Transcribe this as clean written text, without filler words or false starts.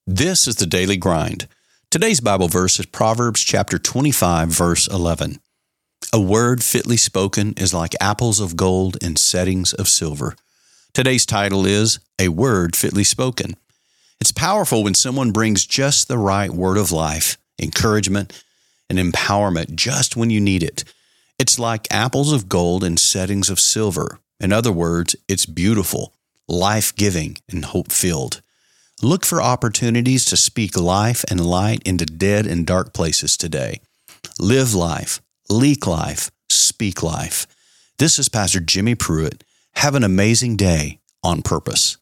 This is the Daily Grind. Today's Bible verse is Proverbs chapter 25, verse 11. A word fitly spoken is like apples of gold in settings of silver. Today's title is A Word Fitly Spoken. It's powerful when someone brings just the right word of life, encouragement, and empowerment just when you need it. It's like apples of gold in settings of silver. In other words, it's beautiful, life-giving, and hope-filled. Look for opportunities to speak life and light into dead and dark places today. Live life, leak life, speak life. This is Pastor Jimmy Pruitt. Have an amazing day on purpose.